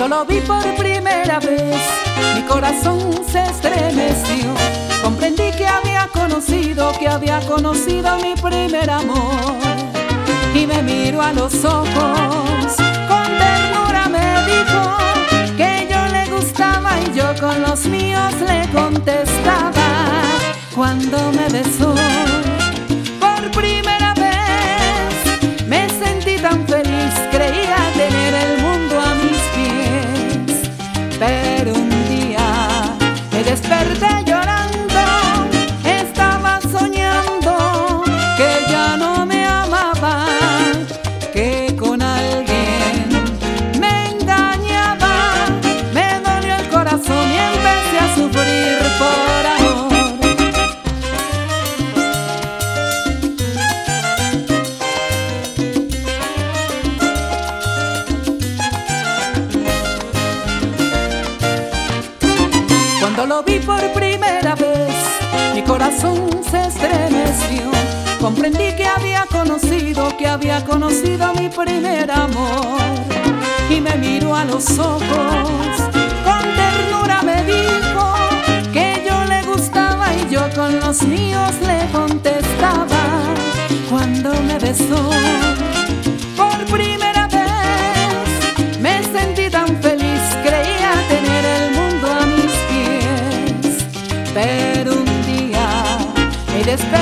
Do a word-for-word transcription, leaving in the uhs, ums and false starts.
lo vi por primera vez, mi corazón se estremeció. Comprendí que había conocido, que había conocido mi primer amor. Y me miró a los ojos, con ternura me dijo que yo le gustaba y yo con los míos le contestaba. Cuando me besó por primera vez, me sentí tan feliz, creía tener el mundo a mis pies. Pero un día me desperté llorando, estaba soñando que ya no me amaba, que con alguien me engañaba. Me dolió el corazón y empecé a sufrir por amor. Cuando lo vi por primera vez, mi corazón se estremeció. Comprendí que había conocido, que había conocido mi primer amor. Y me miró a los ojos, con ternura me dijo que yo le gustaba y yo con los míos le contestaba. Cuando me besó por primera vez, me sentí tan feliz, creía tener el mundo a mis pies. Pero un día me desperté